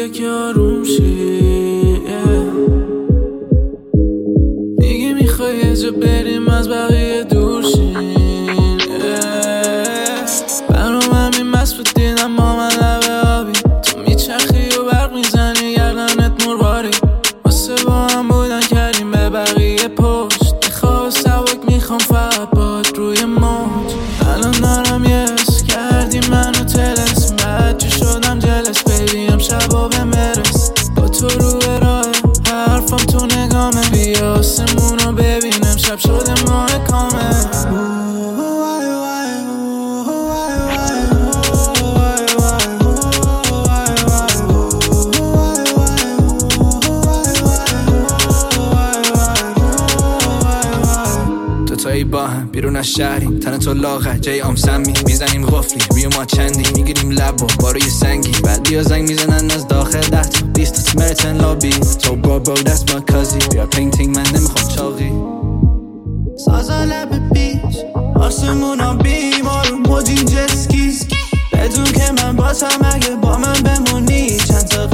یکی آروم شی میگی میخوای یه جا بریم از بقیه دور شیم برام همین مست بود دیدم ما من لبه آبی تو میچخی و برق میزنی گردنت مرواری واسه با هم بودن کردیم به بقیه پشت میخواه سبک میخوام فقط باد روی موج الان دارم یس کردی منو تلس بچه شدم جلس بیبی امشبا به مرس با تو رو به راه حرفم تو نگامه بیا آسمونو ببینم شب شده ماه کامل دوتایی با هم بیرون از شهریم تن تو لاغر جای آمسمی میزنیم غفلی روی ما چندی میگیریم لب و باروی سنگی بعد بیا زنگ میزنن از داخل 10 تا 20 تا سمرتن لابی تو برو that's my cousin بیا پینتینگ من نمیخوام چاقی سازا لب بیچ آسمونا بیمارون موجین جسکیز بدون که من باتم اگه با من بمونی چند تا